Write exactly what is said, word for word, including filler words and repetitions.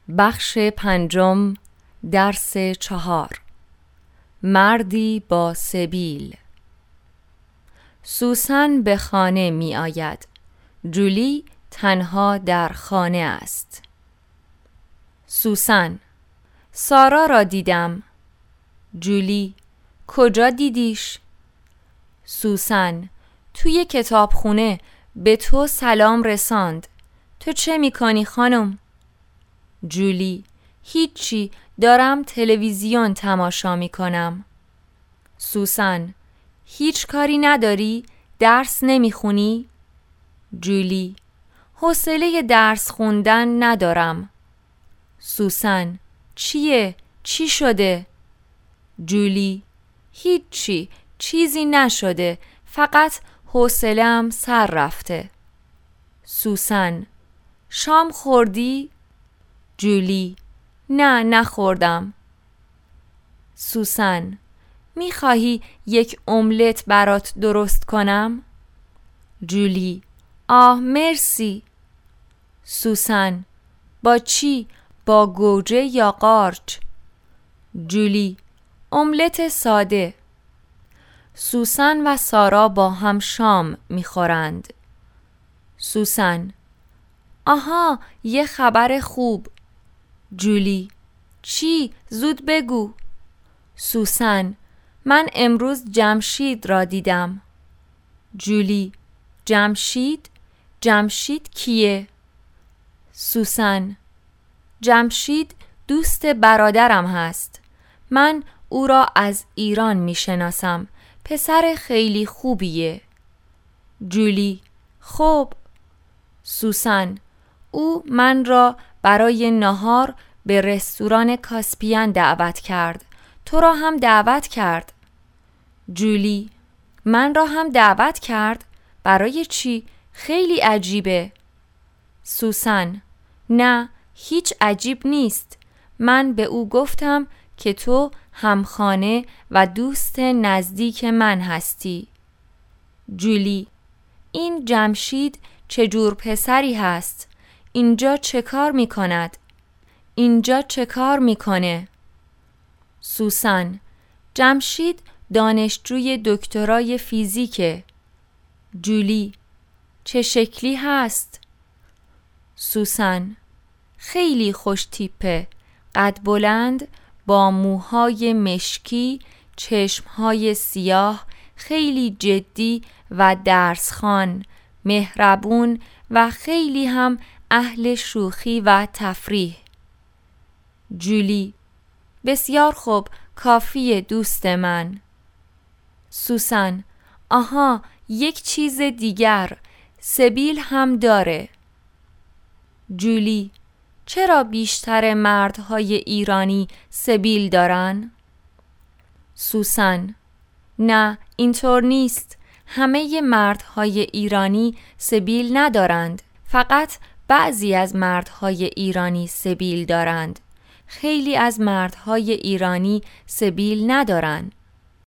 بخش پنجم، درس چهار. مردی با سبیل. سوسن به خانه می آید. جولی تنها در خانه است. سوسن: سارا را دیدم. جولی: کجا دیدیش؟ سوسن: توی کتابخونه به تو سلام رساند. تو چه می کنی خانم؟ جولی: هیچی، دارم تلویزیون تماشا می کنم. سوسن: هیچ کاری نداری؟ درس نمی خونی؟ جولی: حوصله درس خوندن ندارم. سوسن: چیه؟ چی شده؟ جولی: هیچی، چیزی نشده، فقط حوصله‌ام سر رفته. سوسن: شام خوردی؟ جولی: نه نخوردم. سوسن: میخواهی یک املت برات درست کنم؟ جولی: آه مرسی. سوسن: با چی؟ با گوجه یا قارچ؟ جولی: املت ساده. سوسن و سارا با هم شام میخورند. سوسن: آها، یه خبر خوب. جولی: چی؟ زود بگو. سوسن: من امروز جمشید را دیدم. جولی: جمشید؟ جمشید کیه؟ سوسن: جمشید دوست برادرم هست. من او را از ایران می شناسم. پسر خیلی خوبیه. جولی: خب. سوسن: او من را برای نهار به رستوران کاسپیان دعوت کرد. تو را هم دعوت کرد. جولی: من را هم دعوت کرد؟ برای چی؟ خیلی عجیبه. سوسن: نه، هیچ عجیب نیست. من به او گفتم که تو همخانه و دوست نزدیک من هستی. جولی: این جمشید چجور پسری هست؟ اینجا چه کار می کند؟ اینجا چه کار می کنه؟ سوسن: جمشید دانشجوی دکترای فیزیکه. جولی: چه شکلی هست؟ سوسن: خیلی خوش تیپه، قد بلند، با موهای مشکی، چشمهای سیاه، خیلی جدی و درسخوان، مهربون و خیلی هم اهل شوخی و تفریح. جولی: بسیار خوب، کافیه دوست من. سوسن: آها، یک چیز دیگر، سبیل هم داره. جولی: چرا بیشتر مردهای ایرانی سبیل دارن؟ سوسن: نه، اینطور نیست. همه مردهای ایرانی سبیل ندارند. فقط بعضی از مردهای ایرانی سبیل دارند. خیلی از مردهای ایرانی سبیل ندارند.